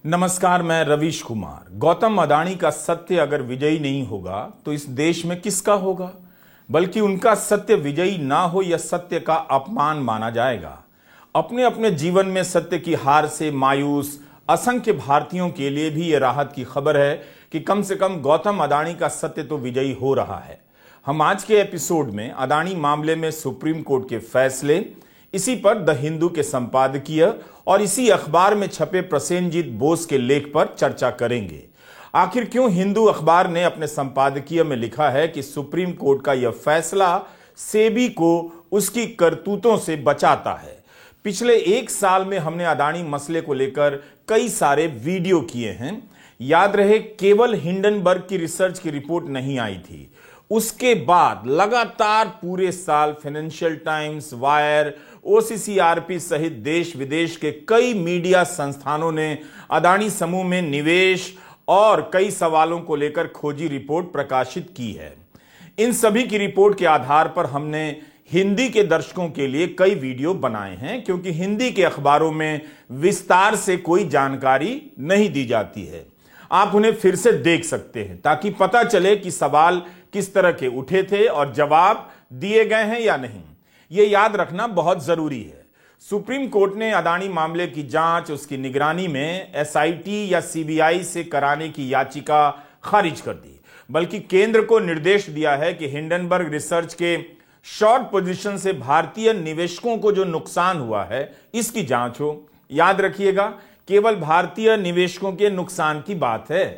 नमस्कार, मैं रवीश कुमार। गौतम अडानी का सत्य अगर विजयी नहीं होगा तो इस देश में किसका होगा? बल्कि उनका सत्य विजयी ना हो यह सत्य का अपमान माना जाएगा। अपने अपने जीवन में सत्य की हार से मायूस असंख्य भारतीयों के लिए भी यह राहत की खबर है कि कम से कम गौतम अडानी का सत्य तो विजयी हो रहा है। हम आज के एपिसोड में अडानी मामले में सुप्रीम कोर्ट के फैसले, इसी पर द हिंदू के संपादकीय और इसी अखबार में छपे प्रसेनजीत बोस के लेख पर चर्चा करेंगे। आखिर क्यों हिंदू अखबार ने अपने संपादकीय में लिखा है कि सुप्रीम कोर्ट का यह फैसला सेबी को उसकी करतूतों से बचाता है। पिछले एक साल में हमने अडानी मसले को लेकर कई सारे वीडियो किए हैं। याद रहे, केवल हिंडनबर्ग की रिसर्च की रिपोर्ट नहीं आई थी, उसके बाद लगातार पूरे साल फाइनेंशियल टाइम्स, वायर, ओसीसीआरपी सहित देश विदेश के कई मीडिया संस्थानों ने अडानी समूह में निवेश और कई सवालों को लेकर खोजी रिपोर्ट प्रकाशित की है। इन सभी की रिपोर्ट के आधार पर हमने हिंदी के दर्शकों के लिए कई वीडियो बनाए हैं, क्योंकि हिंदी के अखबारों में विस्तार से कोई जानकारी नहीं दी जाती है। आप उन्हें फिर से देख सकते हैं ताकि पता चले कि सवाल किस तरह के उठे थे और जवाब दिए गए हैं या नहीं। यह याद रखना बहुत जरूरी है। सुप्रीम कोर्ट ने अडानी मामले की जांच उसकी निगरानी में एसआईटी या सीबीआई से कराने की याचिका खारिज कर दी, बल्कि केंद्र को निर्देश दिया है कि हिंडनबर्ग रिसर्च के शॉर्ट पोजीशन से भारतीय निवेशकों को जो नुकसान हुआ है इसकी जांच हो। याद रखिएगा, केवल भारतीय निवेशकों के नुकसान की बात है।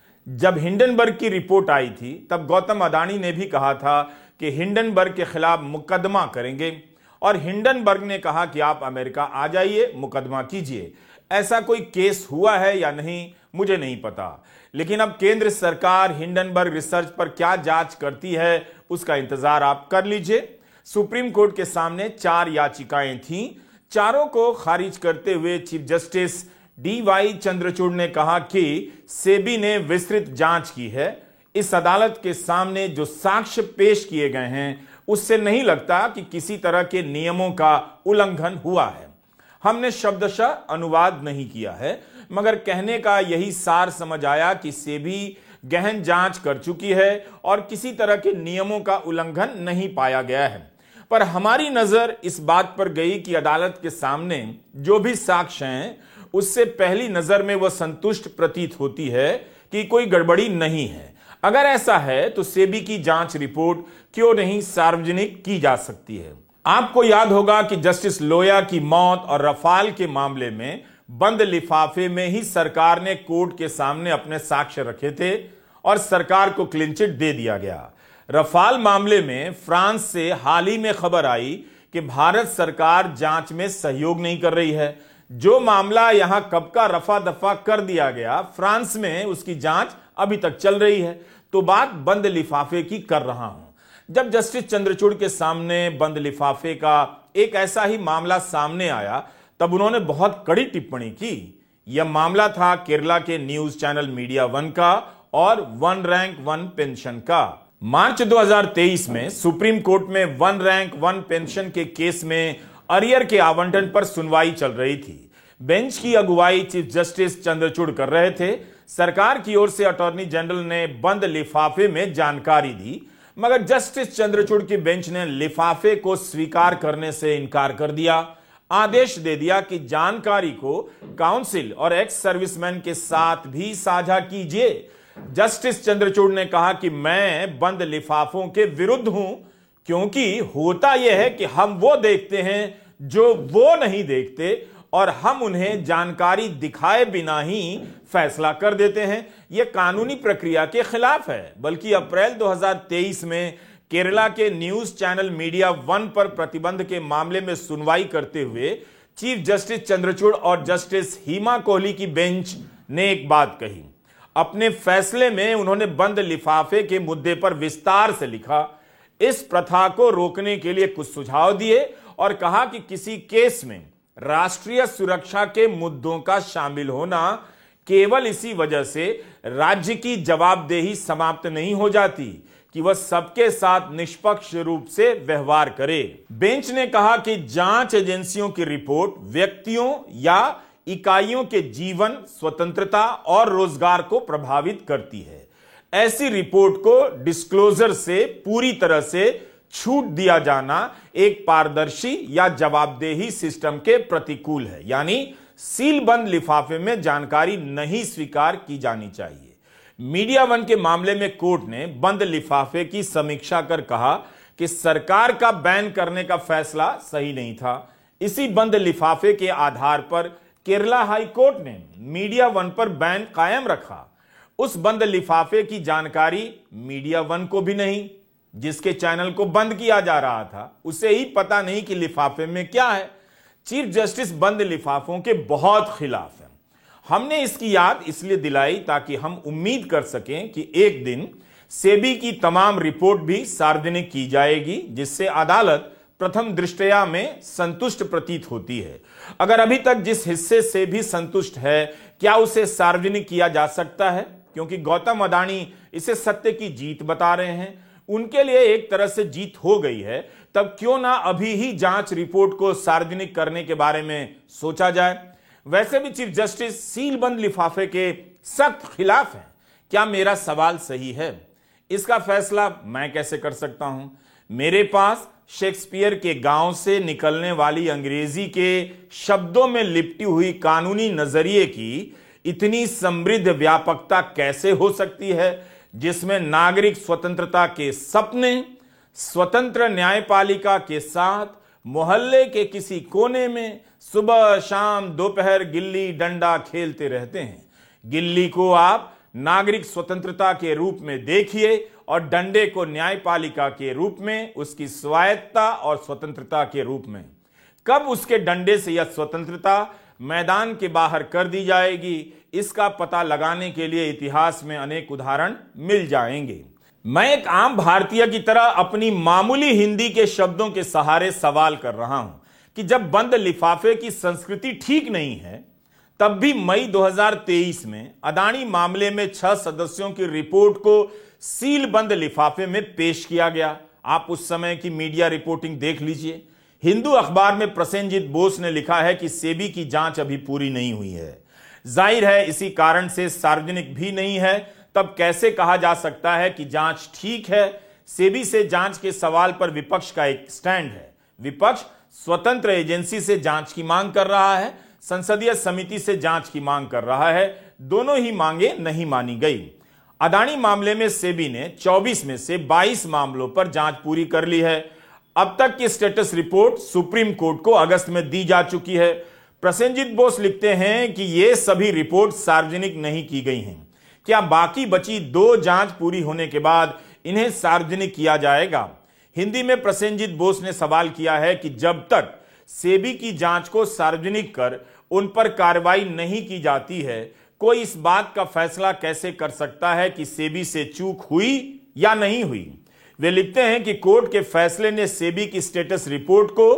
जब हिंडनबर्ग की रिपोर्ट आई थी तब गौतम अडानी ने भी कहा था कि हिंडनबर्ग के खिलाफ मुकदमा करेंगे, और हिंडनबर्ग ने कहा कि आप अमेरिका आ जाइए, मुकदमा कीजिए। ऐसा कोई केस हुआ है या नहीं मुझे नहीं पता, लेकिन अब केंद्र सरकार हिंडनबर्ग रिसर्च पर क्या जांच करती है उसका इंतजार आप कर लीजिए। सुप्रीम कोर्ट के सामने 4 याचिकाएं थीं। चारों को खारिज करते हुए चीफ जस्टिस DY चंद्रचूड़ ने कहा कि सेबी ने विस्तृत जांच की है। इस अदालत के सामने जो साक्ष्य पेश किए गए हैं उससे नहीं लगता कि किसी तरह के नियमों का उल्लंघन हुआ है। हमने शब्दशः अनुवाद नहीं किया है, मगर कहने का यही सार समझ आया कि सेबी गहन जांच कर चुकी है और किसी तरह के नियमों का उल्लंघन नहीं पाया गया है। पर हमारी नजर इस बात पर गई कि अदालत के सामने जो भी साक्ष्य हैं उससे पहली नजर में वह संतुष्ट प्रतीत होती है कि कोई गड़बड़ी नहीं है। अगर ऐसा है तो सेबी की जांच रिपोर्ट क्यों नहीं सार्वजनिक की जा सकती है। आपको याद होगा कि जस्टिस लोया की मौत और रफाल के मामले में बंद लिफाफे में ही सरकार ने कोर्ट के सामने अपने साक्ष्य रखे थे और सरकार को क्लीन चिट दे दिया गया। रफाल मामले में फ्रांस से हाल ही में खबर आई कि भारत सरकार जांच में सहयोग नहीं कर रही है। जो मामला यहां कब का रफा दफा कर दिया गया, फ्रांस में उसकी जांच अभी तक चल रही है। तो बात बंद लिफाफे की कर रहा हूं। जब जस्टिस चंद्रचूड़ के सामने बंद लिफाफे का एक ऐसा ही मामला सामने आया तब उन्होंने बहुत कड़ी टिप्पणी की। यह मामला था केरला के न्यूज चैनल मीडिया वन का और वन रैंक वन पेंशन का। मार्च 2023 में सुप्रीम कोर्ट में वन रैंक वन पेंशन के केस में अरियर के आवंटन पर सुनवाई चल रही थी। बेंच की अगुवाई चीफ जस्टिस चंद्रचूड़ कर रहे थे। सरकार की ओर से अटॉर्नी जनरल ने बंद लिफाफे में जानकारी दी, मगर जस्टिस चंद्रचूड़ की बेंच ने लिफाफे को स्वीकार करने से इनकार कर दिया। आदेश दे दिया कि जानकारी को काउंसिल और एक्स सर्विसमैन के साथ भी साझा कीजिए। जस्टिस चंद्रचूड़ ने कहा कि मैं बंद लिफाफों के विरुद्ध हूं, क्योंकि होता यह है कि हम वो देखते हैं जो वो नहीं देखते और हम उन्हें जानकारी दिखाए बिना ही फैसला कर देते हैं। यह कानूनी प्रक्रिया के खिलाफ है। बल्कि अप्रैल 2023 में केरला के न्यूज चैनल मीडिया वन पर प्रतिबंध के मामले में सुनवाई करते हुए चीफ जस्टिस चंद्रचूड़ और जस्टिस हिमा कोहली की बेंच ने एक बात कही। अपने फैसले में उन्होंने बंद लिफाफे के मुद्दे पर विस्तार से लिखा, इस प्रथा को रोकने के लिए कुछ सुझाव दिए और कहा कि किसी केस में राष्ट्रीय सुरक्षा के मुद्दों का शामिल होना केवल इसी वजह से राज्य की जवाबदेही समाप्त नहीं हो जाती कि वह सबके साथ निष्पक्ष रूप से व्यवहार करे। बेंच ने कहा कि जांच एजेंसियों की रिपोर्ट व्यक्तियों या इकाइयों के जीवन, स्वतंत्रता और रोजगार को प्रभावित करती है। ऐसी रिपोर्ट को डिस्क्लोजर से पूरी तरह से छूट दिया जाना एक पारदर्शी या जवाबदेही सिस्टम के प्रतिकूल है, यानी सीलबंद लिफाफे में जानकारी नहीं स्वीकार की जानी चाहिए। मीडिया वन के मामले में कोर्ट ने बंद लिफाफे की समीक्षा कर कहा कि सरकार का बैन करने का फैसला सही नहीं था। इसी बंद लिफाफे के आधार पर केरला हाई कोर्ट ने मीडिया वन पर बैन कायम रखा। उस बंद लिफाफे की जानकारी मीडिया वन को भी नहीं, जिसके चैनल को बंद किया जा रहा था उसे ही पता नहीं कि लिफाफे में क्या है। चीफ जस्टिस बंद लिफाफों के बहुत खिलाफ है। हमने इसकी याद इसलिए दिलाई ताकि हम उम्मीद कर सकें कि एक दिन सेबी की तमाम रिपोर्ट भी सार्वजनिक की जाएगी, जिससे अदालत प्रथम दृष्टया में संतुष्ट प्रतीत होती है। अगर अभी तक जिस हिस्से से भी संतुष्ट है, क्या उसे सार्वजनिक किया जा सकता है? क्योंकि गौतम अडानी इसे सत्य की जीत बता रहे हैं, उनके लिए एक तरह से जीत हो गई है, तब क्यों ना अभी ही जांच रिपोर्ट को सार्वजनिक करने के बारे में सोचा जाए। वैसे भी चीफ जस्टिस सीलबंद लिफाफे के सख्त खिलाफ हैं। क्या मेरा सवाल सही है? इसका फैसला मैं कैसे कर सकता हूं? मेरे पास शेक्सपियर के गांव से निकलने वाली अंग्रेजी के शब्दों में लिपटी हुई कानूनी नजरिए की इतनी समृद्ध व्यापकता कैसे हो सकती है, जिसमें नागरिक स्वतंत्रता के सपने स्वतंत्र न्यायपालिका के साथ मोहल्ले के किसी कोने में सुबह शाम दोपहर गिल्ली डंडा खेलते रहते हैं। गिल्ली को आप नागरिक स्वतंत्रता के रूप में देखिए और डंडे को न्यायपालिका के रूप में, उसकी स्वायत्तता और स्वतंत्रता के रूप में। कब उसके डंडे से यह स्वतंत्रता मैदान के बाहर कर दी जाएगी, इसका पता लगाने के लिए इतिहास में अनेक उदाहरण मिल जाएंगे। मैं एक आम भारतीय की तरह अपनी मामूली हिंदी के शब्दों के सहारे सवाल कर रहा हूं कि जब बंद लिफाफे की संस्कृति ठीक नहीं है, तब भी मई 2023 में अडानी मामले में 6 सदस्यों की रिपोर्ट को सील बंद लिफाफे में पेश किया गया। आप उस समय की मीडिया रिपोर्टिंग देख लीजिए। हिंदू अखबार में प्रसेनजीत बोस ने लिखा है कि सेबी की जांच अभी पूरी नहीं हुई है। जाहिर है इसी कारण से सार्वजनिक भी नहीं है। तब कैसे कहा जा सकता है कि जांच ठीक है? सेबी से जांच के सवाल पर विपक्ष का एक स्टैंड है। विपक्ष स्वतंत्र एजेंसी से जांच की मांग कर रहा है, संसदीय समिति से जांच की मांग कर रहा है। दोनों ही मांगे नहीं मानी गई। अडानी मामले में सेबी ने 24 में से 22 मामलों पर जांच पूरी कर ली है। अब तक की स्टेटस रिपोर्ट सुप्रीम कोर्ट को अगस्त में दी जा चुकी है। प्रसेनजीत बोस लिखते हैं कि ये सभी रिपोर्ट सार्वजनिक नहीं की गई हैं। क्या बाकी बची 2 जांच पूरी होने के बाद इन्हें सार्वजनिक किया जाएगा? हिंदी में प्रसेनजीत बोस ने सवाल किया है कि जब तक सेबी की जांच को सार्वजनिक कर उन पर कार्रवाई नहीं की जाती है, कोई इस बात का फैसला कैसे कर सकता है कि सेबी से चूक हुई या नहीं हुई? वे लिखते हैं कि कोर्ट के फैसले ने सेबी की स्टेटस रिपोर्ट को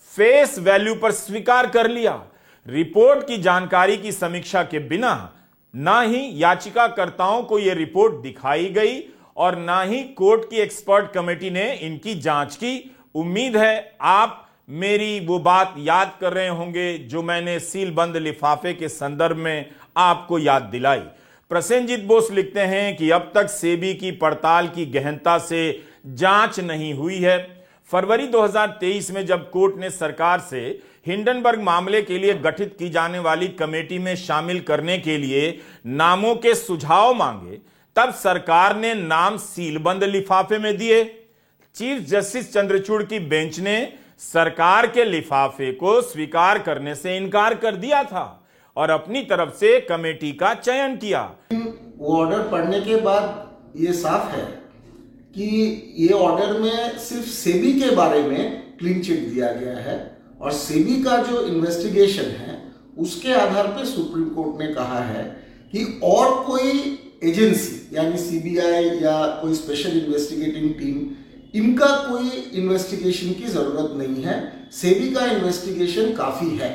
फेस वैल्यू पर स्वीकार कर लिया। रिपोर्ट की जानकारी की समीक्षा के बिना ना ही याचिकाकर्ताओं को यह रिपोर्ट दिखाई गई और ना ही कोर्ट की एक्सपर्ट कमेटी ने इनकी जांच की। उम्मीद है आप मेरी वो बात याद कर रहे होंगे जो मैंने सीलबंद लिफाफे के संदर्भ में आपको याद दिलाई। प्रसेनजीत बोस लिखते हैं कि अब तक सेबी की पड़ताल की गहनता से जांच नहीं हुई है। फरवरी 2023 में जब कोर्ट ने सरकार से हिंडनबर्ग मामले के लिए गठित की जाने वाली कमेटी में शामिल करने के लिए नामों के सुझाव मांगे, तब सरकार ने नाम सीलबंद लिफाफे में दिए। चीफ जस्टिस चंद्रचूड़ की बेंच ने सरकार के लिफाफे को स्वीकार करने से इनकार कर दिया था और अपनी तरफ से कमेटी का चयन किया। वो ऑर्डर पढ़ने के बाद ये साफ है कि ये ऑर्डर में सिर्फ सेबी के बारे में क्लीन चिट दिया गया है और सेबी का जो इन्वेस्टिगेशन है उसके आधार पर सुप्रीम कोर्ट ने कहा है कि और कोई एजेंसी यानी सीबीआई या कोई स्पेशल इन्वेस्टिगेटिंग टीम, इनका कोई इन्वेस्टिगेशन की जरूरत नहीं है। सेबी का इन्वेस्टिगेशन काफी है।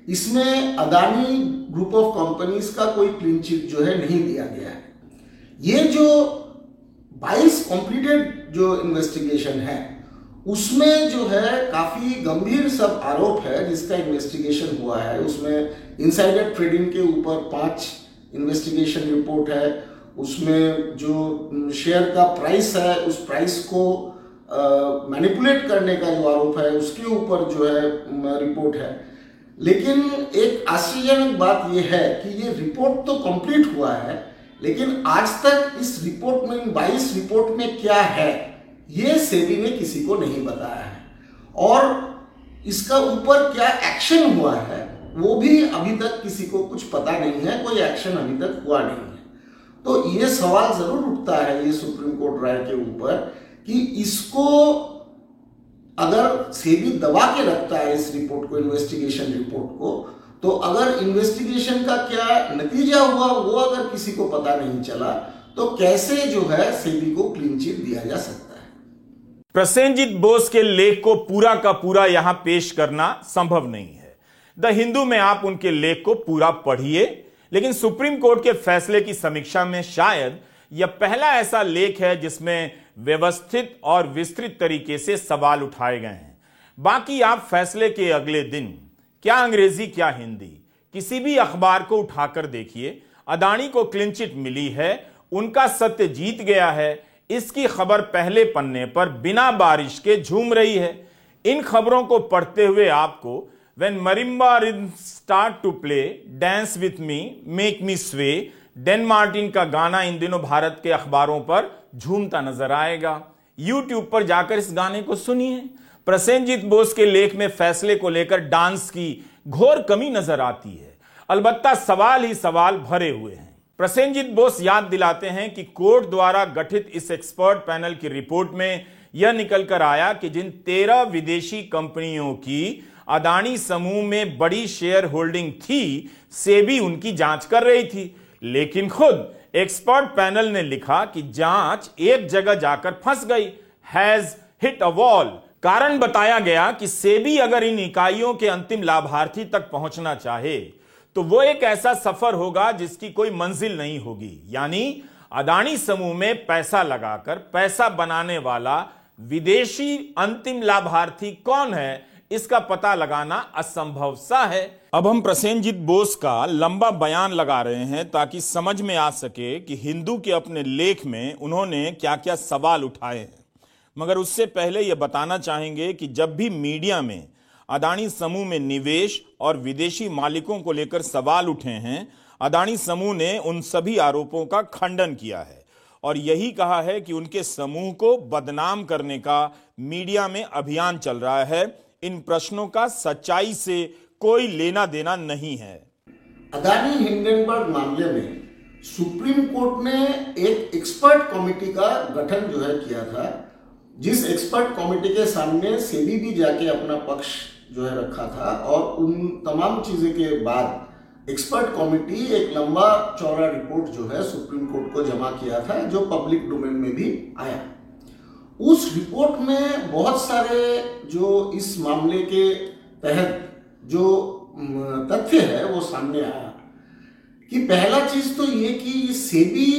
इसमें अडानी ग्रुप ऑफ कंपनीज का कोई क्लीन चिट जो है नहीं दिया गया है। ये जो 22 कंप्लीटेड जो इन्वेस्टिगेशन है उसमें जो है काफी गंभीर सब आरोप है जिसका इन्वेस्टिगेशन हुआ है। उसमें इनसाइडर ट्रेडिंग के ऊपर 5 इन्वेस्टिगेशन रिपोर्ट है। उसमें जो शेयर का प्राइस है उस प्राइस को मैनिपुलेट करने का जो आरोप है उसके ऊपर जो है रिपोर्ट है। लेकिन एक आश्चर्यजनक बात यह है कि ये रिपोर्ट तो कंप्लीट हुआ है, लेकिन आज तक इस रिपोर्ट में 22 रिपोर्ट में क्या है ये सेबी ने किसी को नहीं बताया है, और इसका ऊपर क्या एक्शन हुआ है वो भी अभी तक किसी को कुछ पता नहीं है, कोई एक्शन अभी तक हुआ नहीं है। तो ये सवाल जरूर उठता है ये सुप्रीम कोर्ट राय के ऊपर कि इसको अगर सेबी दबा के रखता है इस रिपोर्ट को, इन्वेस्टिगेशन रिपोर्ट को, तो अगर इन्वेस्टिगेशन का क्या नतीजा हुआ वो अगर किसी को पता नहीं चला तो कैसे जो है सेबी को क्लीन चिट दिया जा सकता है। प्रसेनजीत बोस के लेख को पूरा का पूरा यहां पेश करना संभव नहीं है। द हिंदू में आप उनके लेख को पूरा पढ़िए, लेकिन सुप्रीम कोर्ट के फैसले की समीक्षा में शायद यह पहला ऐसा लेख है जिसमें व्यवस्थित और विस्तृत तरीके से सवाल उठाए गए हैं। बाकी आप फैसले के अगले दिन क्या अंग्रेजी क्या हिंदी किसी भी अखबार को उठाकर देखिए, अदानी को क्लीन चिट मिली है, उनका सत्य जीत गया है, इसकी खबर पहले पन्ने पर बिना बारिश के झूम रही है। इन खबरों को पढ़ते हुए आपको When marimba rhythms start to play, dance with me, make me sway, Dean Martin का गाना इन दिनों भारत के अखबारों पर झूमता नजर आएगा। YouTube पर जाकर इस गाने को सुनिए। प्रसेनजीत बोस के लेख में फैसले को लेकर डांस की घोर कमी नजर आती है, अलबत्ता सवाल ही सवाल भरे हुए हैं। प्रसेनजीत बोस याद दिलाते हैं कि कोर्ट द्वारा गठित इस एक्सपर्ट पैनल की रिपोर्ट में यह निकलकर आया कि जिन 13 विदेशी कंपनियों की अदानी समूह में बड़ी शेयर होल्डिंग थी, सेबी उनकी जांच कर रही थी, लेकिन खुद एक्सपर्ट पैनल ने लिखा कि जांच एक जगह जाकर फंस गई, हैज हिट अ वॉल। कारण बताया गया कि सेबी अगर इन इकाइयों के अंतिम लाभार्थी तक पहुंचना चाहे तो वो एक ऐसा सफर होगा जिसकी कोई मंजिल नहीं होगी। यानी अदानी समूह में पैसा लगाकर पैसा बनाने वाला विदेशी अंतिम लाभार्थी कौन है, इसका पता लगाना असंभव सा है। अब हम प्रसेनजीत बोस का लंबा बयान लगा रहे हैं ताकि समझ में आ सके कि हिंदू के अपने लेख में उन्होंने क्या क्या सवाल उठाए हैं। मगर उससे पहले यह बताना चाहेंगे कि जब भी मीडिया में अदानी समूह में निवेश और विदेशी मालिकों को लेकर सवाल उठे हैं, अदानी समूह ने उन सभी आरोपों का खंडन किया है और यही कहा है कि उनके समूह को बदनाम करने का मीडिया में अभियान चल रहा है। इन प्रश्नों का सच्चाई से कोई लेना देना नहीं है। अदानी हिंडनबर्ग मामले में सुप्रीम कोर्ट ने एक एक्सपर्ट कमेटी का गठन जो है किया था, जिस एक्सपर्ट कमेटी के सामने सेबी भी जाके अपना पक्ष जो है रखा था, और उन तमाम चीजें के बाद एक्सपर्ट कमेटी एक लंबा चौड़ा रिपोर्ट जो है सुप्रीम कोर्ट को जमा किया था, जो पब्लिक डोमेन में भी आया। उस रिपोर्ट में बहुत सारे जो इस मामले के तहत जो तथ्य है वो सामने आया कि पहला चीज तो ये कि सेबी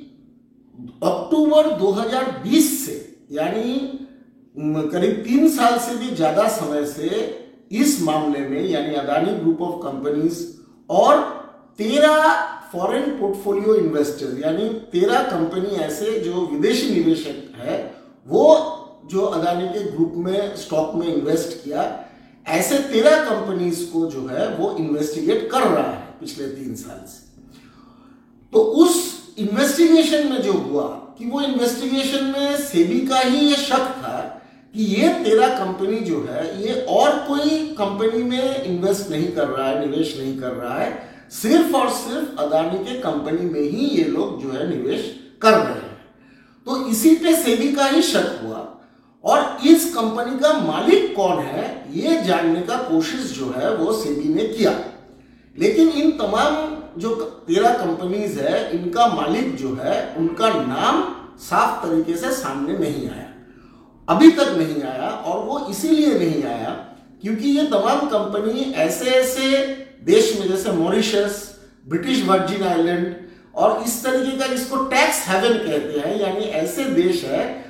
अक्टूबर 2020 से, यानी करीब 3 साल से भी ज्यादा समय से इस मामले में, यानी अदानी ग्रुप ऑफ कंपनीज और 13 फॉरेन पोर्टफोलियो इन्वेस्टर, यानी 13 कंपनी ऐसे जो विदेशी निवेशक है वो जो अदानी के ग्रुप में स्टॉक में इन्वेस्ट किया, ऐसे 13 कंपनीज को जो है वो इन्वेस्टिगेट कर रहा है पिछले 3 साल से। तो उस इन्वेस्टिगेशन में जो हुआ कि वो इन्वेस्टिगेशन में सेबी का ही ये शक था कि ये 13 कंपनी जो है ये और कोई कंपनी में इन्वेस्ट नहीं कर रहा है, निवेश नहीं कर रहा है, सिर्फ और सिर्फ अदानी के कंपनी में ही ये लोग जो है निवेश कर रहे हैं। तो इसी पे सेबी का ही शक हुआ और इस कंपनी का मालिक कौन है ये जानने का कोशिश जो है वो सेबी ने किया। लेकिन इन तमाम जो 13 कंपनीज है इनका मालिक जो है उनका नाम साफ तरीके से सामने नहीं आया, अभी तक नहीं आया। और वो इसीलिए नहीं आया क्योंकि ये तमाम कंपनी ऐसे ऐसे देश में जैसे मॉरिशस, ब्रिटिश वर्जिन आइलैंड और इस तरीके का जिसको टैक्स हेवन कहते हैं, यानी ऐसे देश है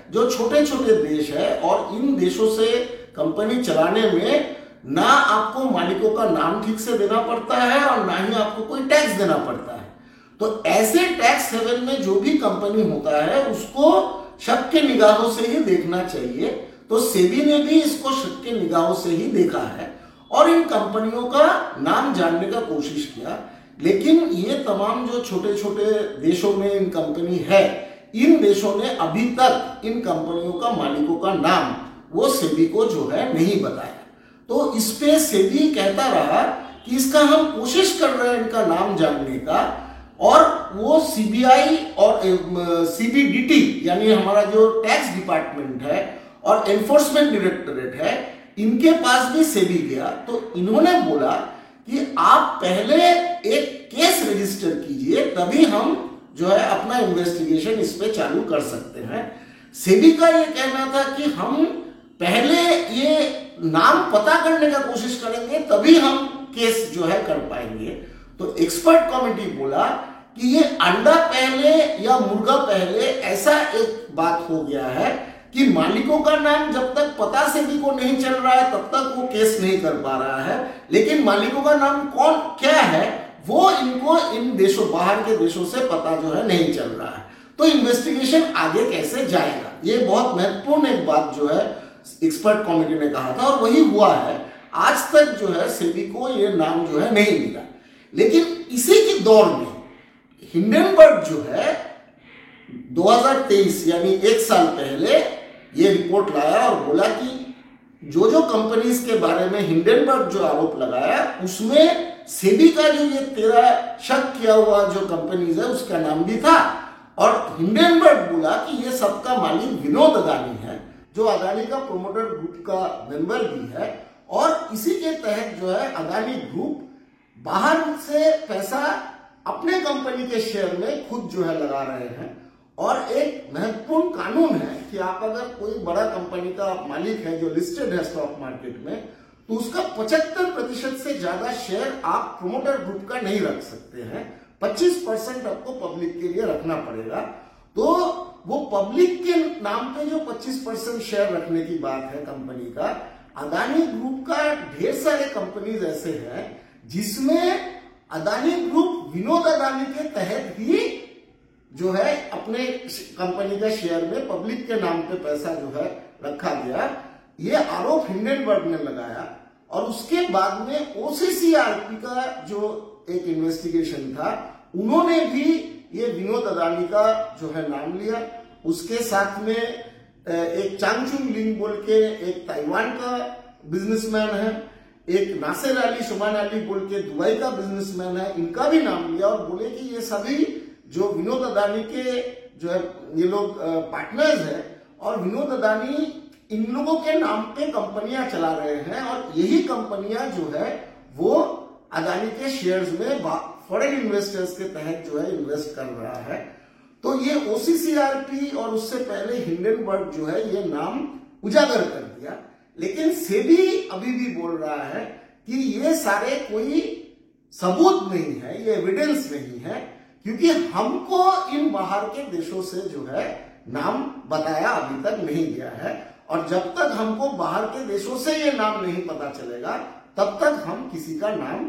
जो छोटे छोटे देश है और इन देशों से कंपनी चलाने में ना आपको मालिकों का नाम ठीक से देना पड़ता है और ना ही आपको कोई टैक्स देना पड़ता है। तो ऐसे टैक्स हेवन में जो भी कंपनी होता है उसको शक के निगाहों से ही देखना चाहिए। तो सेबी ने भी इसको शक के निगाहों से ही देखा है और इन कंपनियों का नाम जानने का कोशिश किया। लेकिन ये तमाम जो छोटे छोटे देशों में इन कंपनी है, इन देशों ने अभी तक इन कंपनियों का मालिकों का नाम वो सेबी को जो है नहीं बताया। तो इस पे सेबी कहता रहा कि इसका हम कोशिश कर रहे हैं इनका नाम जानने का, और वो सीबीआई और सीबीडीटी यानी हमारा जो टैक्स डिपार्टमेंट है और एनफोर्समेंट डायरेक्टरेट है, इनके पास भी सेबी गया। तो इन्होंने बोला कि आप पहले एक केस रजिस्टर कीजिए, तभी हम जो है अपना इन्वेस्टिगेशन इस पे चालू कर सकते हैं। सेबी का ये कहना था कि हम पहले ये नाम पता करने का कोशिश करेंगे, तभी हम केस जो है कर पाएंगे। तो एक्सपर्ट कमेटी बोला कि ये अंडा पहले या मुर्गा पहले, ऐसा एक बात हो गया है कि मालिकों का नाम जब तक पता सेबी को नहीं चल रहा है तब तक वो केस नहीं कर पा रहा है, लेकिन मालिकों का नाम कौन क्या है वो इनको इन देशों, बाहर के देशों से पता जो है नहीं चल रहा है। तो इन्वेस्टिगेशन आगे कैसे जाएगा, ये बहुत महत्वपूर्ण एक बात जो है एक्सपर्ट कमेटी ने कहा था और वही हुआ है। आज तक जो है सेबी को ये नाम जो है नहीं मिला। लेकिन इसी के दौर में हिंडनबर्ग जो है 2023 यानी एक साल पहले ये रिपोर्ट लाया और बोला कि जो कंपनीज के बारे में हिंडनबर्ग जो आरोप लगाया उसमें सेबी का जो ये 13 शक किया हुआ जो कंपनीज है उसका नाम भी था। और हिंडनबर्ग बोला कि ये सबका मालिक विनोद अदानी है, जो अदानी का प्रोमोटर ग्रुप का मेंबर भी है। और इसी के तहत जो है अदानी ग्रुप बाहर से पैसा अपने कंपनी के शेयर में खुद जो है लगा रहे हैं। और एक महत्वपूर्ण कानून है कि आप अगर कोई बड़ा कंपनी का मालिक है जो लिस्टेड है स्टॉक मार्केट में, तो उसका 75% से ज्यादा शेयर आप प्रोमोटर ग्रुप का नहीं रख सकते हैं। 25% आपको पब्लिक के लिए रखना पड़ेगा। तो वो पब्लिक के नाम पे जो 25% शेयर रखने की बात है कंपनी का, अदानी ग्रुप का ढेर सारे कंपनीज ऐसे हैं जिसमें अदानी ग्रुप विनोद अदानी के तहत ही जो है अपने कंपनी का शेयर में पब्लिक के नाम पे पैसा जो है रखा गया। ये आरोप हिंडनबर्ग ने लगाया और उसके बाद में ओसीसीआरपी का जो एक इन्वेस्टिगेशन था, उन्होंने भी ये विनोद अदानी का जो है नाम लिया। उसके साथ में एक चांगचुंग लिंग बोल के एक ताइवान का बिजनेसमैन है, एक नासिर अली शुमान अली बोल के दुबई का बिजनेसमैन है, इनका भी नाम लिया और बोले कि ये सभी जो विनोद अदानी के जो है ये लोग पार्टनर्स हैं और विनोद अदानी इन लोगों के नाम पे कंपनियां चला रहे हैं और यही कंपनियां जो है वो अदानी के शेयर्स में फॉरेन इन्वेस्टर्स के तहत जो है इन्वेस्ट कर रहा है। तो ये ओसीसीआरपी और उससे पहले हिंडनबर्ग जो है ये नाम उजागर कर दिया। लेकिन सेबी अभी भी बोल रहा है कि ये सारे कोई सबूत नहीं है, ये एविडेंस नहीं है, क्योंकि हमको इन बाहर के देशों से जो है नाम बताया अभी तक नहीं गया है। और जब तक हमको बाहर के देशों से ये नाम नहीं पता चलेगा तब तक हम किसी का नाम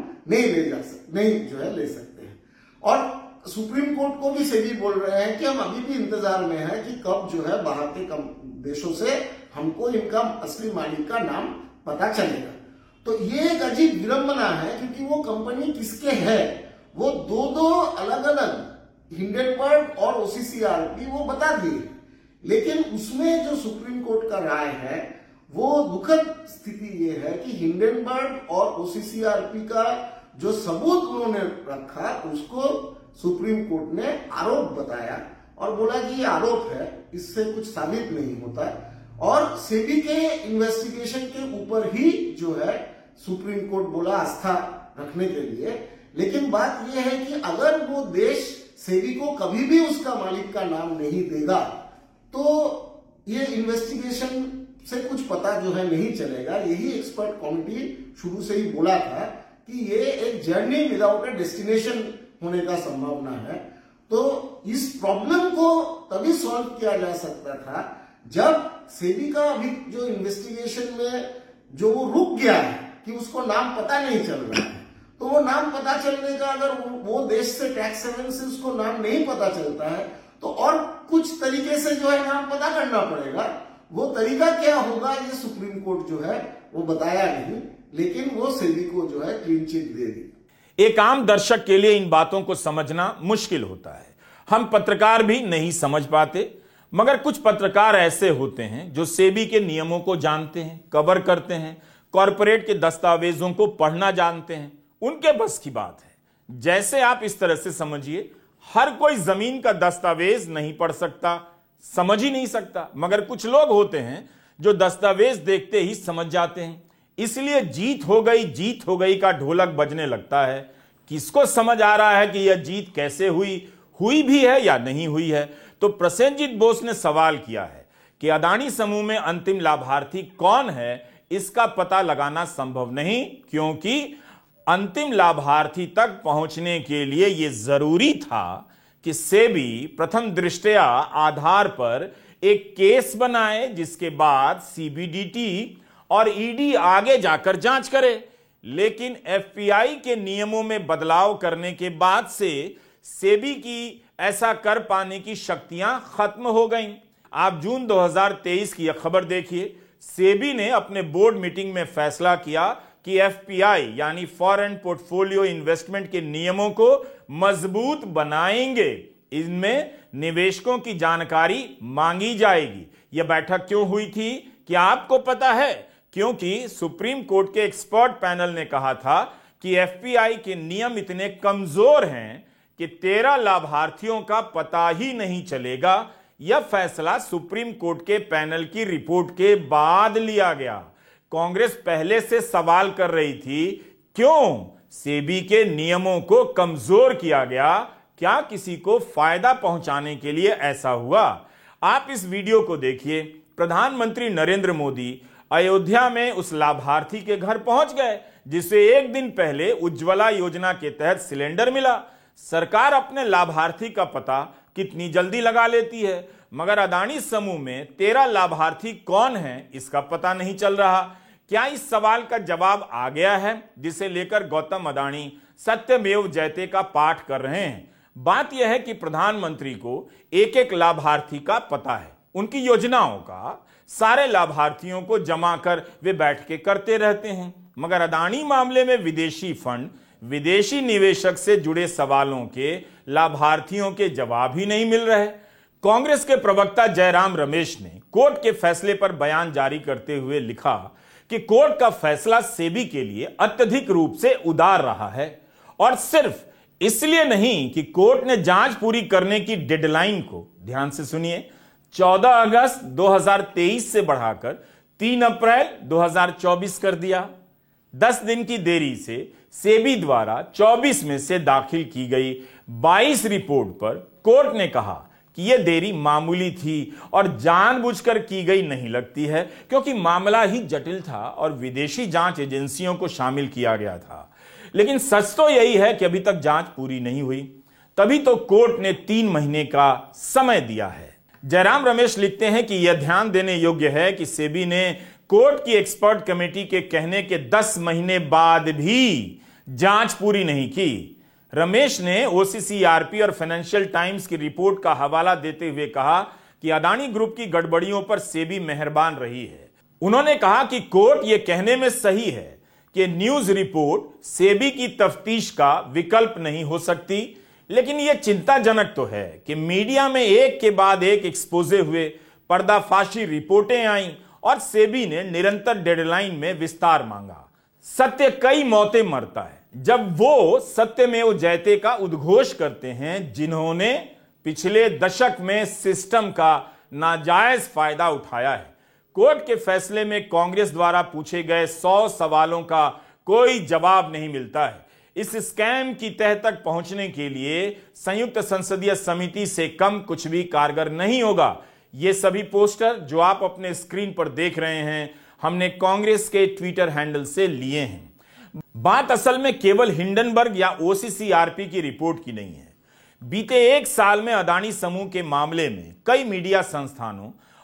नहीं जो है ले सकते हैं। और सुप्रीम कोर्ट को भी सेबी बोल रहे हैं कि हम अभी भी इंतजार में हैं कि कब जो है बाहर के देशों से हमको इनका असली मालिक का नाम पता चलेगा। तो ये एक अजीब विडंबना है क्योंकि वो कंपनी किसके है वो दो अलग अलग हिंडनबर्ग और ओसीसीआरपी वो बता दिए, लेकिन उसमें जो सुप्रीम कोर्ट का राय है वो दुखद स्थिति ये है कि हिंडनबर्ग और ओसीसीआरपी का जो सबूत उन्होंने रखा उसको सुप्रीम कोर्ट ने आरोप बताया और बोला कि ये आरोप है, इससे कुछ साबित नहीं होता। और सेबी के इन्वेस्टिगेशन के ऊपर ही जो है सुप्रीम कोर्ट बोला आस्था रखने के लिए। लेकिन बात यह है कि अगर वो देश सेबी को कभी भी उसका मालिक का नाम नहीं देगा तो ये इन्वेस्टिगेशन से कुछ पता जो है नहीं चलेगा। यही एक्सपर्ट कमेटी शुरू से ही बोला था कि ये एक जर्नी विदाउट ए डेस्टिनेशन होने का संभावना है। तो इस प्रॉब्लम को तभी सॉल्व किया जा सकता था जब सेबी का अभी जो इन्वेस्टिगेशन में जो वो रुक गया है कि उसको नाम पता नहीं चल रहा है, तो वो नाम पता चलने का, अगर वो देश से टैक्स हेवन से उसको नाम नहीं पता चलता है तो और कुछ तरीके से जो है नाम पता करना पड़ेगा। वो तरीका क्या होगा ये सुप्रीम कोर्ट जो है वो बताया नहीं, लेकिन वो सेबी को जो है क्लीन चिट दे दी। एक आम दर्शक के लिए इन बातों को समझना मुश्किल होता है, हम पत्रकार भी नहीं समझ पाते, मगर कुछ पत्रकार ऐसे होते हैं जो सेबी के नियमों को जानते हैं, कवर करते हैं, कॉरपोरेट के दस्तावेजों को पढ़ना जानते हैं, उनके बस की बात है। जैसे आप इस तरह से समझिए, हर कोई जमीन का दस्तावेज नहीं पढ़ सकता, समझ ही नहीं सकता, मगर कुछ लोग होते हैं जो दस्तावेज देखते ही समझ जाते हैं। इसलिए जीत हो गई का ढोलक बजने लगता है। किसको समझ आ रहा है कि यह जीत कैसे हुई भी है या नहीं हुई है? तो प्रसेनजीत बोस ने सवाल किया है कि अदानी समूह में अंतिम लाभार्थी कौन है, इसका पता लगाना संभव नहीं, क्योंकि अंतिम लाभार्थी तक पहुंचने के लिए यह जरूरी था कि सेबी प्रथम दृष्टया आधार पर एक केस बनाए, जिसके बाद सीबीडीटी और ईडी आगे जाकर जांच करे। लेकिन एफपीआई के नियमों में बदलाव करने के बाद से सेबी की ऐसा कर पाने की शक्तियां खत्म हो गईं। आप जून 2023 की यह खबर देखिए। सेबी ने अपने बोर्ड मीटिंग में फैसला किया कि एफपीआई यानी फॉरेन पोर्टफोलियो इन्वेस्टमेंट के नियमों को मजबूत बनाएंगे। इनमें निवेशकों की जानकारी मांगी जाएगी। यह बैठक क्यों हुई थी, क्या आपको पता है? क्योंकि सुप्रीम कोर्ट के एक्सपर्ट पैनल ने कहा था कि एफपीआई के नियम इतने कमजोर हैं कि 13 लाभार्थियों का पता ही नहीं चलेगा। यह फैसला सुप्रीम कोर्ट के पैनल की रिपोर्ट के बाद लिया गया। कांग्रेस पहले से सवाल कर रही थी, क्यों सेबी के नियमों को कमजोर किया गया? क्या किसी को फायदा पहुंचाने के लिए ऐसा हुआ? आप इस वीडियो को देखिए। प्रधानमंत्री नरेंद्र मोदी अयोध्या में उस लाभार्थी के घर पहुंच गए जिसे एक दिन पहले उज्ज्वला योजना के तहत सिलेंडर मिला। सरकार अपने लाभार्थी का पता कितनी जल्दी लगा लेती है, मगर अदानी समूह में 13 लाभार्थी कौन हैं, इसका पता नहीं चल रहा। क्या इस सवाल का जवाब आ गया है, जिसे लेकर गौतम अदानी सत्यमेव जयते का पाठ कर रहे हैं? बात यह है कि प्रधानमंत्री को एक एक लाभार्थी का पता है, उनकी योजनाओं का, सारे लाभार्थियों को जमा कर वे बैठ के करते रहते हैं। मगर अदानी मामले में विदेशी फंड, विदेशी निवेशक से जुड़े सवालों के लाभार्थियों के जवाब ही नहीं मिल रहे। कांग्रेस के प्रवक्ता जयराम रमेश ने कोर्ट के फैसले पर बयान जारी करते हुए लिखा कि कोर्ट का फैसला सेबी के लिए अत्यधिक रूप से उदार रहा है, और सिर्फ इसलिए नहीं कि कोर्ट ने जांच पूरी करने की डेडलाइन को, ध्यान से सुनिए, 14 अगस्त 2023 से बढ़ाकर 3 अप्रैल 2024 कर दिया। 10 दिन की देरी से सेबी द्वारा 24 में से दाखिल की गई 22 रिपोर्ट पर कोर्ट ने कहा कि यह देरी मामूली थी और जानबूझकर की गई नहीं लगती है, क्योंकि मामला ही जटिल था और विदेशी जांच एजेंसियों को शामिल किया गया था। लेकिन सच तो यही है कि अभी तक जांच पूरी नहीं हुई, तभी तो कोर्ट ने 3 महीने का समय दिया है। जयराम रमेश लिखते हैं कि यह ध्यान देने योग्य है कि सेबी ने कोर्ट की एक्सपर्ट कमेटी के कहने के 10 महीने बाद भी जांच पूरी नहीं की। रमेश ने ओसीसीआरपी और फाइनेंशियल टाइम्स की रिपोर्ट का हवाला देते हुए कहा कि अदानी ग्रुप की गड़बड़ियों पर सेबी मेहरबान रही है। उन्होंने कहा कि कोर्ट यह कहने में सही है कि न्यूज रिपोर्ट सेबी की तफ्तीश का विकल्प नहीं हो सकती, लेकिन यह चिंताजनक तो है कि मीडिया में एक के बाद एक एक्सपोजे हुए, पर्दाफाशी रिपोर्टें आईं और सेबी ने निरंतर डेडलाइन में विस्तार मांगा। सत्य कई मौतें मरता है जब वो सत्यमेव जयते का उद्घोष करते हैं, जिन्होंने पिछले दशक में सिस्टम का नाजायज फायदा उठाया है। कोर्ट के फैसले में कांग्रेस द्वारा पूछे गए 100 सवालों का कोई जवाब नहीं मिलता है। इस स्कैम की तह तक पहुंचने के लिए संयुक्त संसदीय समिति से कम कुछ भी कारगर नहीं होगा। ये सभी पोस्टर जो आप अपने स्क्रीन पर देख रहे हैं, हमने कांग्रेस के ट्विटर हैंडल से लिए हैं। बात असल में केवल हिंडनबर्ग या ओसीसीआरपी की रिपोर्ट की नहीं है। बीते 1 साल में अदानी समूह के मामले में कई मीडिया संस्थानों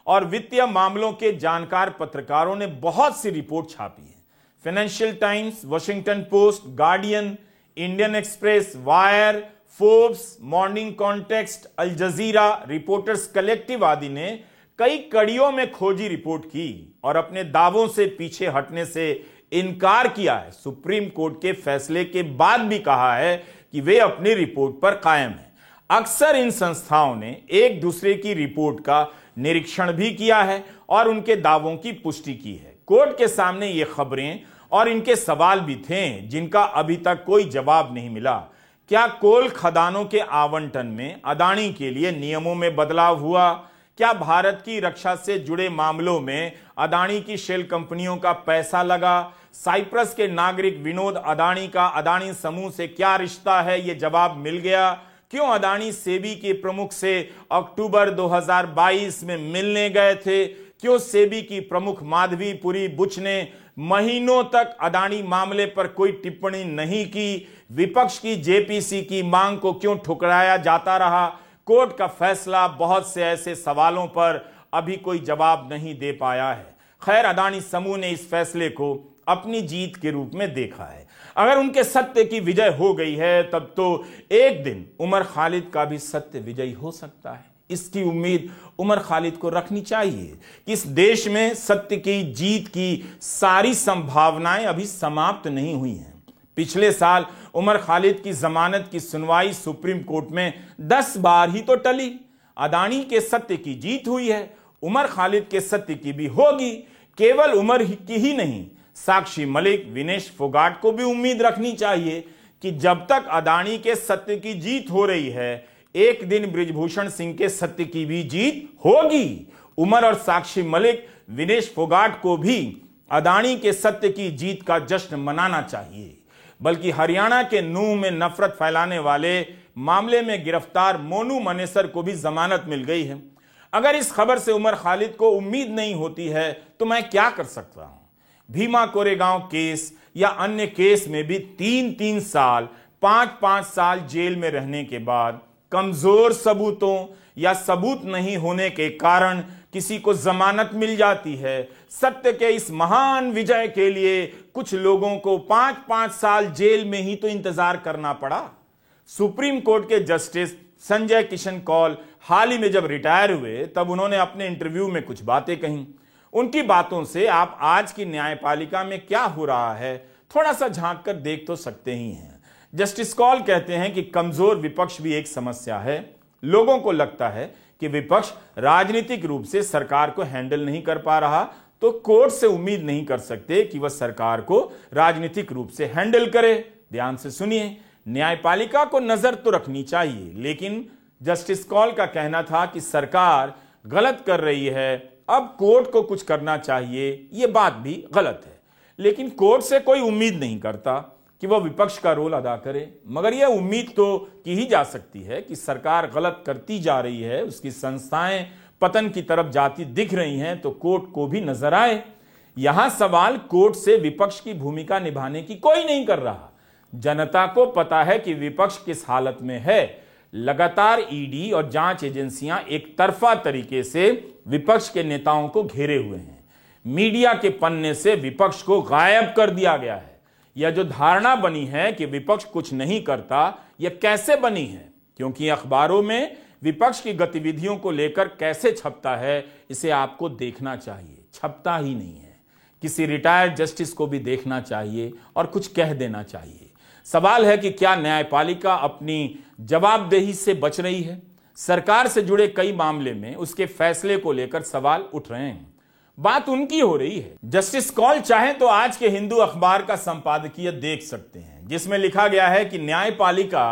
और वित्तीय मामलों के जानकार पत्रकारों ने बहुत सी रिपोर्ट छापी है। Financial Times, Washington Post, Guardian, Indian Express, Wire, Forbes, Morning Context, Al Jazeera, Reporters Collective आदि ने कई कड़ियों में खोजी रिपोर्ट की और अपने दावों से पीछे हटने से इनकार किया है। सुप्रीम कोर्ट के फैसले के बाद भी कहा है कि वे अपनी रिपोर्ट पर कायम हैं। अक्सर इन संस्थाओं ने एक दूसरे की रिपोर्ट का निरीक्षण भी किया है और उनके दावों की पुष्टि की है। कोर्ट के सामने ये खबरें और इनके सवाल भी थे जिनका अभी तक कोई जवाब नहीं मिला। क्या कोल खदानों के आवंटन में अदानी के लिए नियमों में बदलाव हुआ? क्या भारत की रक्षा से जुड़े मामलों में अदानी की शेल कंपनियों का पैसा लगा? साइप्रस के नागरिक विनोद अदानी का अदानी समूह से क्या रिश्ता है, यह जवाब मिल गया। क्यों अदानी सेबी के प्रमुख से अक्टूबर 2022 में मिलने गए थे? क्यों सेबी की प्रमुख माधवीपुरी बुच ने महीनों तक अदानी मामले पर कोई टिप्पणी नहीं की? विपक्ष की जेपीसी की मांग को क्यों ठुकराया जाता रहा? कोर्ट का फैसला बहुत से ऐसे सवालों पर अभी कोई जवाब नहीं दे पाया है। खैर, अदानी समूह ने इस फैसले को अपनी जीत के रूप में देखा है। अगर उनके सत्य की विजय हो गई है तब तो एक दिन उमर खालिद का भी सत्य विजयी हो सकता है। इसकी उम्मीद उमर खालिद को रखनी चाहिए कि इस देश में सत्य की जीत की सारी संभावनाएं अभी समाप्त नहीं हुई हैं। पिछले साल उमर खालिद की जमानत की सुनवाई सुप्रीम कोर्ट में 10 बार ही तो टली। अदानी के सत्य की जीत हुई है, उमर खालिद के सत्य की भी होगी। केवल उमर की ही नहीं, साक्षी मलिक, विनेश फोगाट को भी उम्मीद रखनी चाहिए कि जब तक अदानी के सत्य की जीत हो रही है, एक दिन बृजभूषण सिंह के सत्य की भी जीत होगी। उमर और साक्षी मलिक, विनेश फोगाट को भी अदानी के सत्य की जीत का जश्न मनाना चाहिए। बल्कि हरियाणा के नूंह में नफरत फैलाने वाले मामले में गिरफ्तार मोनू मनेसर को भी जमानत मिल गई है। अगर इस खबर से उमर खालिद को उम्मीद नहीं होती है तो मैं क्या कर सकता हूं? भीमा कोरेगांव केस या अन्य केस में भी 3-3 साल, 5-5 साल जेल में रहने के बाद कमजोर सबूतों या सबूत नहीं होने के कारण किसी को जमानत मिल जाती है। सत्य के इस महान विजय के लिए कुछ लोगों को 5-5 साल जेल में ही तो इंतजार करना पड़ा। सुप्रीम कोर्ट के जस्टिस संजय किशन कौल हाल ही में जब रिटायर हुए तब उन्होंने अपने इंटरव्यू में कुछ बातें कहीं। उनकी बातों से आप आज की न्यायपालिका में क्या हो रहा है थोड़ा सा झांक कर देख तो सकते ही हैं। जस्टिस कौल कहते हैं कि कमजोर विपक्ष भी एक समस्या है। लोगों को लगता है कि विपक्ष राजनीतिक रूप से सरकार को हैंडल नहीं कर पा रहा, तो कोर्ट से उम्मीद नहीं कर सकते कि वह सरकार को राजनीतिक रूप से हैंडल करे। ध्यान से सुनिए, न्यायपालिका को नजर तो रखनी चाहिए, लेकिन जस्टिस कौल का कहना था कि सरकार गलत कर रही है, अब कोर्ट को कुछ करना चाहिए। यह बात भी गलत है, लेकिन कोर्ट से कोई उम्मीद नहीं करता कि वह विपक्ष का रोल अदा करे। मगर यह उम्मीद तो की ही जा सकती है कि सरकार गलत करती जा रही है, उसकी संस्थाएं पतन की तरफ जाती दिख रही हैं, तो कोर्ट को भी नजर आए। यहां सवाल कोर्ट से विपक्ष की भूमिका निभाने की कोई नहीं कर रहा। जनता को पता है कि विपक्ष किस हालत में है। लगातार ईडी और जांच एजेंसियां एक तरफा तरीके से विपक्ष के नेताओं को घेरे हुए हैं। मीडिया के पन्ने से विपक्ष को गायब कर दिया गया है। यह जो धारणा बनी है कि विपक्ष कुछ नहीं करता, यह कैसे बनी है? क्योंकि अखबारों में विपक्ष की गतिविधियों को लेकर कैसे छपता है, इसे आपको देखना चाहिए। छपता ही नहीं है। किसी रिटायर्ड जस्टिस को भी देखना चाहिए और कुछ कह देना चाहिए। सवाल है कि क्या न्यायपालिका अपनी जवाबदेही से बच रही है? सरकार से जुड़े कई मामले में उसके फैसले को लेकर सवाल उठ रहे हैं। बात उनकी हो रही है। जस्टिस कौल चाहे तो आज के हिंदू अखबार का संपादकीय देख सकते हैं, जिसमें लिखा गया है कि न्यायपालिका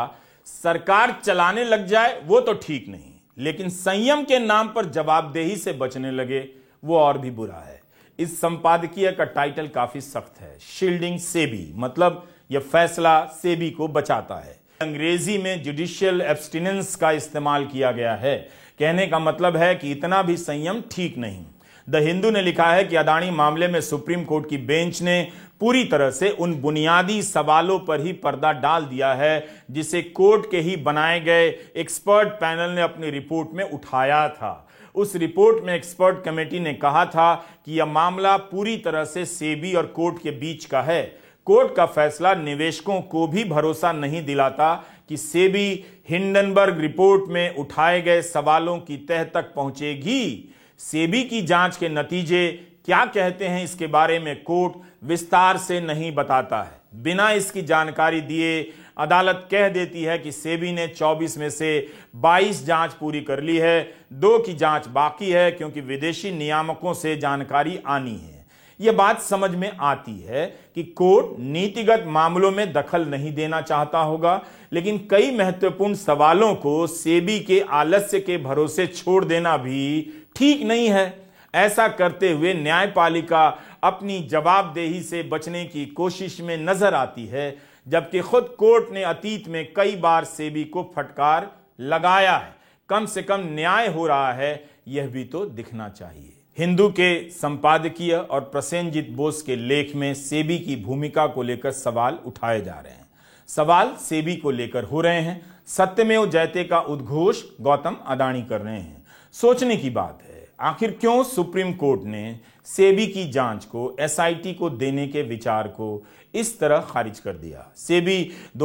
सरकार चलाने लग जाए वो तो ठीक नहीं, लेकिन संयम के नाम पर जवाबदेही से बचने लगे वो और भी बुरा है। इस संपादकीय का टाइटल काफी सख्त है, शील्डिंग सेबी, मतलब यह फैसला सेबी को बचाता है। अंग्रेजी में जुडिशियल एब्स्टिनेंस का इस्तेमाल किया गया है। कहने का मतलब है कि इतना भी संयम ठीक नहीं। द हिंदू ने लिखा है कि अदानी मामले में सुप्रीम कोर्ट की बेंच ने पूरी तरह से उन बुनियादी सवालों पर ही पर्दा डाल दिया है जिसे कोर्ट के ही बनाए गए एक्सपर्ट पैनल ने अपनी रिपोर्ट में उठाया था। उस रिपोर्ट में एक्सपर्ट कमेटी ने कहा था कि यह मामला पूरी तरह से सेबी और कोर्ट के बीच का है। कोर्ट का फैसला निवेशकों को भी भरोसा नहीं दिलाता कि सेबी हिंडनबर्ग रिपोर्ट में उठाए गए सवालों की तह तक पहुंचेगी। सेबी की जांच के नतीजे क्या कहते हैं इसके बारे में कोर्ट विस्तार से नहीं बताता है। बिना इसकी जानकारी दिए अदालत कह देती है कि सेबी ने 24 में से 22 जांच पूरी कर ली है, 2 की जांच बाकी है क्योंकि विदेशी नियामकों से जानकारी आनी है। यह बात समझ में आती है कि कोर्ट नीतिगत मामलों में दखल नहीं देना चाहता होगा, लेकिन कई महत्वपूर्ण सवालों को सेबी के आलस्य के भरोसे छोड़ देना भी ठीक नहीं है। ऐसा करते हुए न्यायपालिका अपनी जवाबदेही से बचने की कोशिश में नजर आती है, जबकि खुद कोर्ट ने अतीत में कई बार सेबी को फटकार लगाया है। कम से कम न्याय हो रहा है, यह भी तो दिखना चाहिए। हिंदू के संपादकीय और प्रसेनजीत बोस के लेख में सेबी की भूमिका को लेकर सवाल उठाए जा रहे हैं। सवाल सेबी को लेकर हो रहे हैं। सत्यमेव जयते का उद्घोष गौतम अडानी कर रहे हैं। सोचने की बात है, आखिर क्यों सुप्रीम कोर्ट ने सेबी की जांच को एसआईटी को देने के विचार को इस तरह खारिज कर दिया। सेबी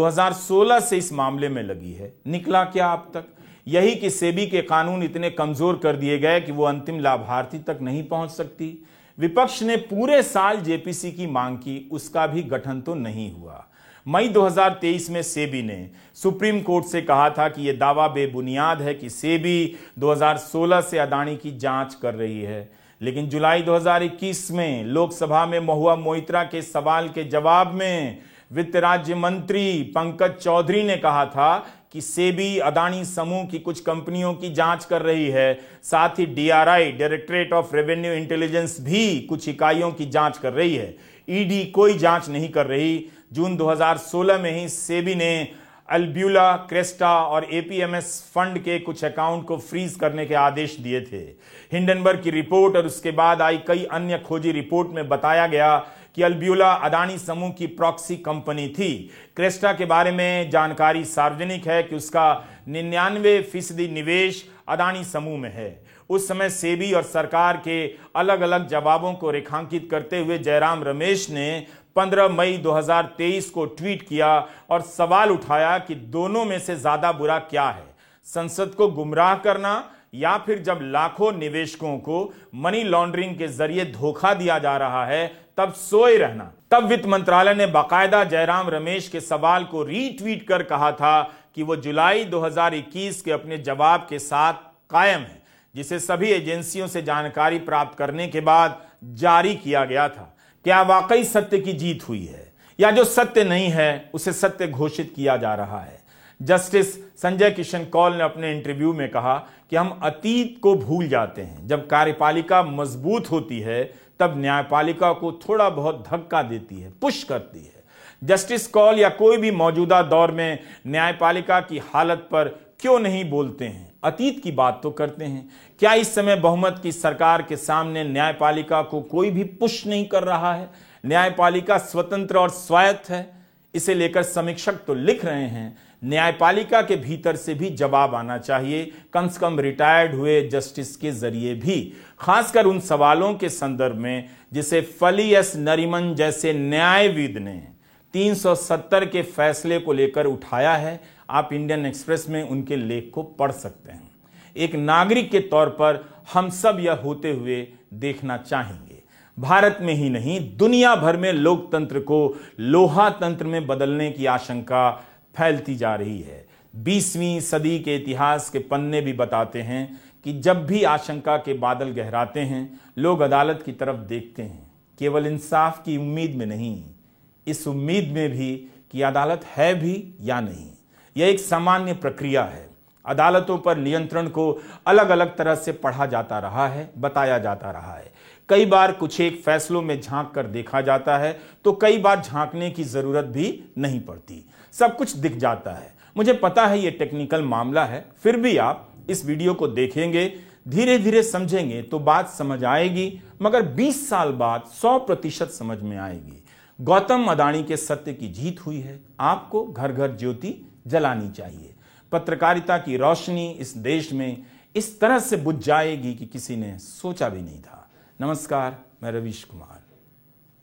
2016 से इस मामले में लगी है, निकला क्या अब तक? यही कि सेबी के कानून इतने कमजोर कर दिए गए कि वो अंतिम लाभार्थी तक नहीं पहुंच सकती। विपक्ष ने पूरे साल जेपीसी की मांग की, उसका भी गठन तो नहीं हुआ। मई 2023 में सेबी ने सुप्रीम कोर्ट से कहा था कि यह दावा बेबुनियाद है कि सेबी 2016 से अडानी की जांच कर रही है, लेकिन जुलाई 2021 में लोकसभा में महुआ मोइत्रा के सवाल के जवाब में वित्त राज्य मंत्री पंकज चौधरी ने कहा था कि सेबी अडानी समूह की कुछ कंपनियों की जांच कर रही है, साथ ही DRI directorate of revenue intelligence भी कुछ इकाइयों की जांच कर रही है। ईडी कोई जांच नहीं कर रही। जून 2016 में ही सेबी ने अल्ब्यूला, क्रेस्टा और एपीएमएस फंड के कुछ अकाउंट को फ्रीज करने के आदेश दिए थे। हिंडनबर्ग की रिपोर्ट और उसके बाद आई कई अन्य खोजी रिपोर्ट में बताया गया कि अल्ब्यूला अडानी समूह की प्रॉक्सी कंपनी थी। क्रेस्टा के बारे में जानकारी सार्वजनिक है कि उसका 99% निवेश अडानी समूह में है। उस समय सेबी और सरकार के अलग अलग जवाबों को रेखांकित करते हुए जयराम रमेश ने 15 मई 2023 को ट्वीट किया और सवाल उठाया कि दोनों में से ज्यादा बुरा क्या है, संसद को गुमराह करना या फिर जब लाखों निवेशकों को मनी लॉन्ड्रिंग के जरिए धोखा दिया जा रहा है तब सोए रहना। तब वित्त मंत्रालय ने बाकायदा जयराम रमेश के सवाल को रीट्वीट कर कहा था कि वो जुलाई 2021 के अपने जवाब के साथ कायम है, जिसे सभी एजेंसियों से जानकारी प्राप्त करने के बाद जारी किया गया था। क्या वाकई सत्य की जीत हुई है, या जो सत्य नहीं है उसे सत्य घोषित किया जा रहा है? जस्टिस संजय किशन कौल ने अपने इंटरव्यू में कहा कि हम अतीत को भूल जाते हैं। जब कार्यपालिका मजबूत होती है तब न्यायपालिका को थोड़ा बहुत धक्का देती है, पुश करती है। जस्टिस कौल या कोई भी मौजूदा दौर में न्यायपालिका की हालत पर क्यों नहीं बोलते हैं? अतीत की बात तो करते हैं। क्या इस समय बहुमत की सरकार के सामने न्यायपालिका को कोई भी पुश नहीं कर रहा है? न्यायपालिका स्वतंत्र और स्वायत्त है, इसे लेकर समीक्षक तो लिख रहे हैं न्यायपालिका के भीतर से भी जवाब आना चाहिए, कम से कम रिटायर्ड हुए जस्टिस के जरिए भी, खासकर उन सवालों के संदर्भ में जिसे फली एस नरीमन जैसे न्यायविद ने 370 के फैसले को लेकर उठाया है। आप इंडियन एक्सप्रेस में उनके लेख को पढ़ सकते हैं। एक नागरिक के तौर पर हम सब यह होते हुए देखना चाहेंगे। भारत में ही नहीं, दुनिया भर में लोकतंत्र को लोहा तंत्र में बदलने की आशंका फैलती जा रही है। 20वीं सदी के इतिहास के पन्ने भी बताते हैं कि जब भी आशंका के बादल गहराते हैं, लोग अदालत की तरफ देखते हैं, केवल इंसाफ की उम्मीद में नहीं, इस उम्मीद में भी कि अदालत है भी या नहीं। यह एक सामान्य प्रक्रिया है। अदालतों पर नियंत्रण को अलग अलग तरह से पढ़ा जाता रहा है, बताया जाता रहा है। कई बार कुछ एक फैसलों में झांक कर देखा जाता है, तो कई बार झांकने की जरूरत भी नहीं पड़ती, सब कुछ दिख जाता है। मुझे पता है ये टेक्निकल मामला है, फिर भी आप इस वीडियो को देखेंगे, धीरे धीरे समझेंगे तो बात समझ आएगी, मगर 20 साल बाद 100% समझ में आएगी। गौतम अदानी के सत्य की जीत हुई है। आपको घर घर ज्योति जलानी चाहिए। पत्रकारिता की रोशनी इस देश में इस तरह से बुझ जाएगी कि किसी ने सोचा भी नहीं था। नमस्कार, मैं रवीश कुमार।